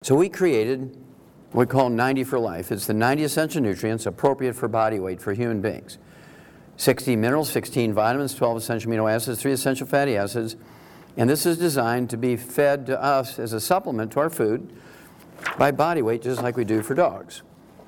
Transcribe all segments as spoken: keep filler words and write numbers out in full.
So we created what we call ninety for life. It's the ninety essential nutrients appropriate for body weight for human beings. sixty minerals, sixteen vitamins, twelve essential amino acids, three essential fatty acids. And this is designed to be fed to us as a supplement to our food by body weight, just like we do for dogs.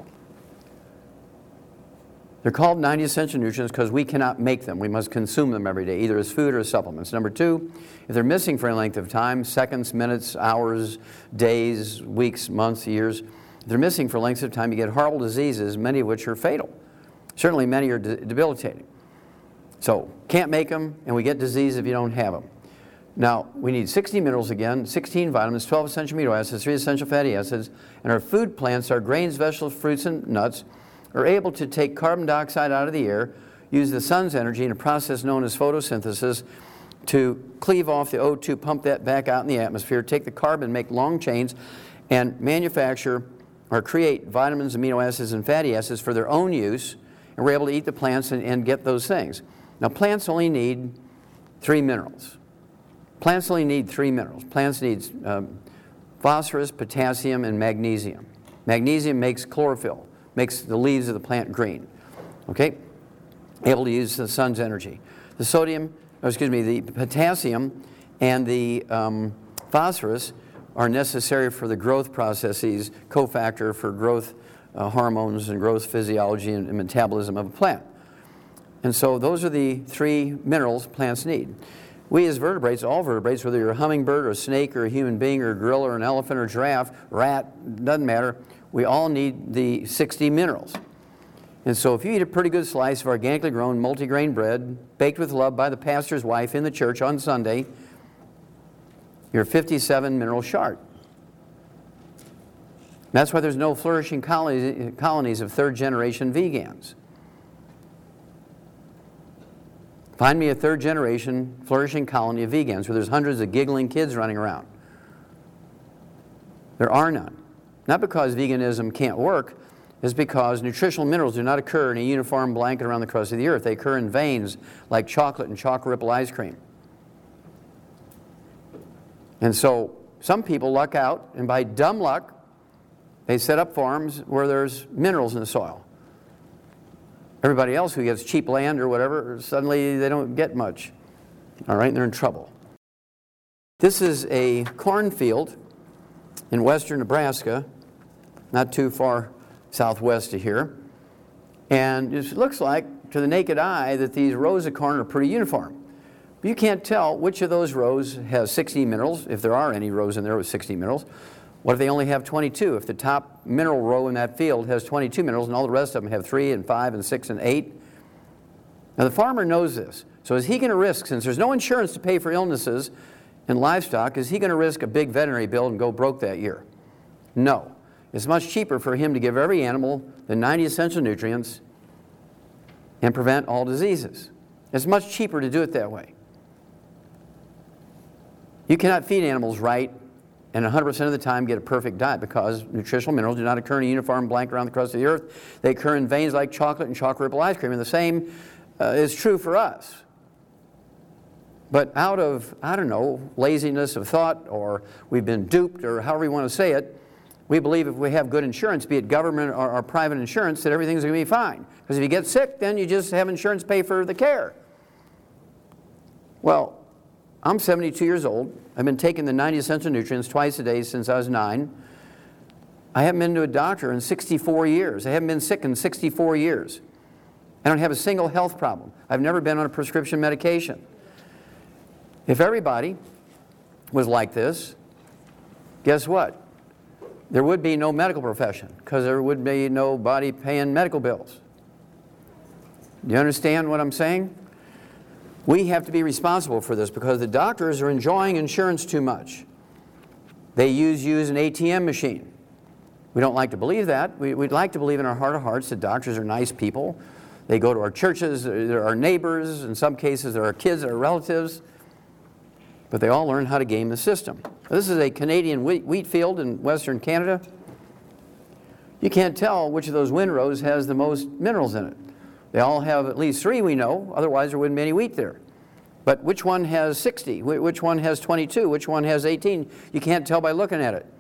They're called ninety essential nutrients because we cannot make them. We must consume them every day, either as food or as supplements. Number two, if they're missing for any length of time, seconds, minutes, hours, days, weeks, months, years, if they're missing for lengths of time, you get horrible diseases, many of which are fatal. Certainly many are de- debilitating. So, can't make them, and we get disease if you don't have them. Now, we need sixty minerals again, sixteen vitamins, twelve essential amino acids, three essential fatty acids, and our food plants, our grains, vegetables, fruits, and nuts, are able to take carbon dioxide out of the air, use the sun's energy in a process known as photosynthesis to cleave off the O two, pump that back out in the atmosphere, take the carbon, make long chains, and manufacture or create vitamins, amino acids, and fatty acids for their own use, and we're able to eat the plants and, and get those things. Now, plants only need three minerals. Plants only need three minerals. Plants need um, phosphorus, potassium, and magnesium. Magnesium makes chlorophyll, makes the leaves of the plant green. Okay? Able to use the sun's energy. The sodium, or excuse me, the potassium and the um, phosphorus are necessary for the growth processes, cofactor for growth uh, hormones and growth physiology and, and metabolism of a plant. And so those are the three minerals plants need. We as vertebrates, all vertebrates, whether you're a hummingbird or a snake or a human being or a gorilla or an elephant or a giraffe, rat, doesn't matter, we all need the sixty minerals. And so if you eat a pretty good slice of organically grown multigrain bread, baked with love by the pastor's wife in the church on Sunday, you're fifty-seven mineral short. That's why there's no flourishing colonies, colonies of third generation vegans. Find me a third generation flourishing colony of vegans where there's hundreds of giggling kids running around. There are none. Not because veganism can't work, it's because nutritional minerals do not occur in a uniform blanket around the crust of the earth. They occur in veins like chocolate and chocolate ripple ice cream. And so some people luck out, and by dumb luck, they set up farms where there's minerals in the soil. Everybody else who gets cheap land or whatever, suddenly they don't get much. All right, and they're in trouble. This is a cornfield in western Nebraska, not too far southwest of here. And it looks like, to the naked eye, that these rows of corn are pretty uniform. But you can't tell which of those rows has sixty minerals, if there are any rows in there with sixty minerals. What if they only have twenty-two? If the top mineral row in that field has twenty-two minerals and all the rest of them have three and five and six and eight? Now the farmer knows this. So is he going to risk, since there's no insurance to pay for illnesses in livestock, is he going to risk a big veterinary bill and go broke that year? No. It's much cheaper for him to give every animal the ninety essential nutrients and prevent all diseases. It's much cheaper to do it that way. You cannot feed animals right and one hundred percent of the time get a perfect diet because nutritional minerals do not occur in a uniform blanket around the crust of the earth. They occur in veins like chocolate and chocolate ripple ice cream. And the same uh, is true for us. But out of, I don't know, laziness of thought, or we've been duped, or however you want to say it, we believe if we have good insurance, be it government or, or private insurance, that everything's going to be fine. Because if you get sick, then you just have insurance pay for the care. Well, I'm seventy-two years old. I've been taking the ninety essential nutrients twice a day since I was nine. I haven't been to a doctor in sixty-four years. I haven't been sick in sixty-four years. I don't have a single health problem. I've never been on a prescription medication. If everybody was like this, guess what? There would be no medical profession because there would be nobody paying medical bills. Do you understand what I'm saying? We have to be responsible for this because the doctors are enjoying insurance too much. They use you as an A T M machine. We don't like to believe that. We, we'd like to believe in our heart of hearts that doctors are nice people. They go to our churches, they're our neighbors, in some cases they're our kids, they're our relatives. But they all learn how to game the system. This is a Canadian wheat, wheat field in Western Canada. You can't tell which of those windrows has the most minerals in it. They all have at least three, we know, otherwise there wouldn't be any wheat there. But which one has sixty? Which one has twenty-two? Which one has eighteen? You can't tell by looking at it.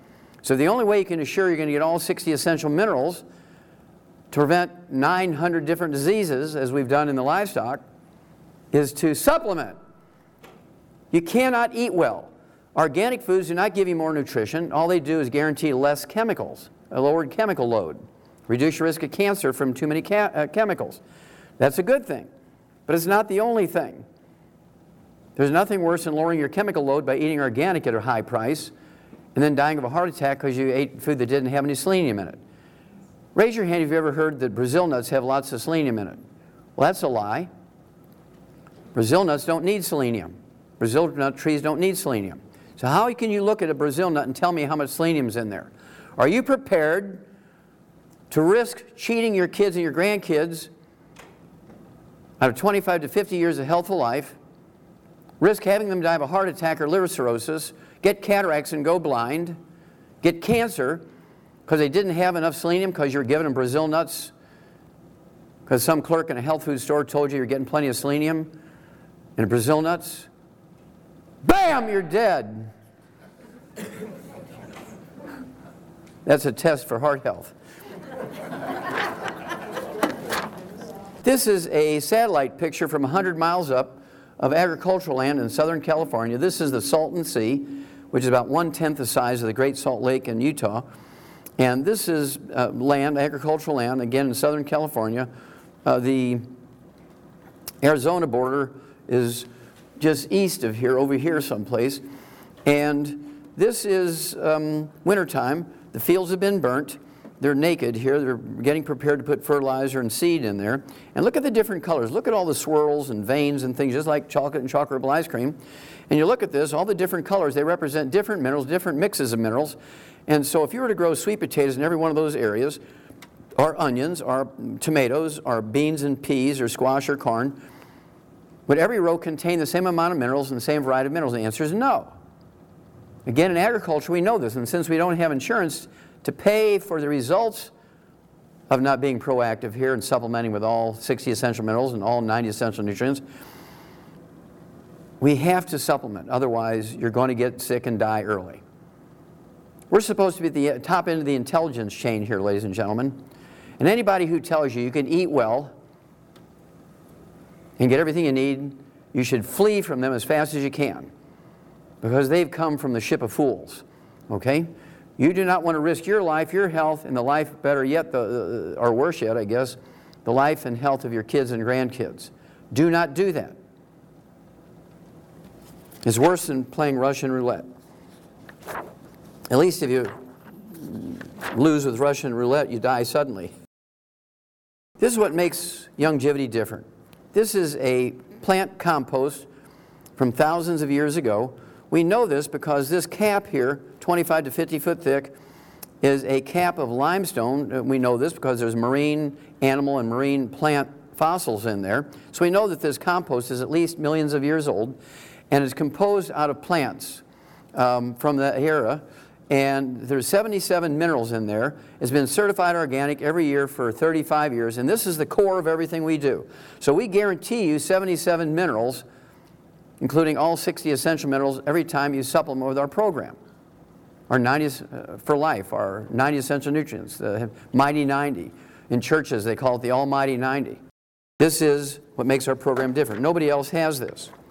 So the only way you can assure you're going to get all sixty essential minerals to prevent nine hundred different diseases, as we've done in the livestock, is to supplement. You cannot eat well. Organic foods do not give you more nutrition. All they do is guarantee less chemicals, a lowered chemical load. Reduce your risk of cancer from too many ca- uh, chemicals. That's a good thing, but it's not the only thing. There's nothing worse than lowering your chemical load by eating organic at a high price and then dying of a heart attack because you ate food that didn't have any selenium in it. Raise your hand if you've ever heard that Brazil nuts have lots of selenium in it. Well, that's a lie. Brazil nuts don't need selenium. Brazil nut trees don't need selenium. So how can you look at a Brazil nut and tell me how much selenium is in there? Are you prepared to risk cheating your kids and your grandkids out of twenty-five to fifty years of healthful life, risk having them die of a heart attack or liver cirrhosis, get cataracts and go blind, get cancer because they didn't have enough selenium because you were giving them Brazil nuts because some clerk in a health food store told you you're getting plenty of selenium in Brazil nuts? Bam, you're dead. That's a test for heart health. This is a satellite picture from one hundred miles up of agricultural land in Southern California. This is the Salton Sea, which is about one-tenth the size of the Great Salt Lake in Utah. And this is uh, land, agricultural land, again in Southern California. Uh, the Arizona border is just east of here, over here someplace. And this is um, wintertime. The fields have been burnt. They're naked here. They're getting prepared to put fertilizer and seed in there. And look at the different colors. Look at all the swirls and veins and things, just like chocolate and chocolate ice cream. And you look at this, all the different colors, they represent different minerals, different mixes of minerals. And so if you were to grow sweet potatoes in every one of those areas, or onions, or tomatoes, or beans and peas, or squash or corn, would every row contain the same amount of minerals and the same variety of minerals? The answer is no. Again, in agriculture, we know this. And since we don't have insurance to pay for the results of not being proactive here and supplementing with all sixty essential minerals and all ninety essential nutrients, we have to supplement. Otherwise, you're going to get sick and die early. We're supposed to be at the top end of the intelligence chain here, ladies and gentlemen. And anybody who tells you you can eat well and get everything you need, you should flee from them as fast as you can, because they've come from the ship of fools, okay? You do not want to risk your life, your health, and the life, better yet, the, or worse yet, I guess, the life and health of your kids and grandkids. Do not do that. It's worse than playing Russian roulette. At least if you lose with Russian roulette, you die suddenly. This is what makes Youngevity different. This is a plant compost from thousands of years ago. We know this because this cap here, twenty-five to fifty foot thick, is a cap of limestone. We know this because there's marine animal and marine plant fossils in there. So we know that this compost is at least millions of years old and is composed out of plants um, from that era. And there's seventy-seven minerals in there. It's been certified organic every year for thirty-five years, and this is the core of everything we do. So we guarantee you seventy-seven minerals, including all sixty essential minerals, every time you supplement with our program. Our ninety uh, for life, our ninety essential nutrients, the Mighty ninety. In churches, they call it the Almighty ninety. This is what makes our program different. Nobody else has this.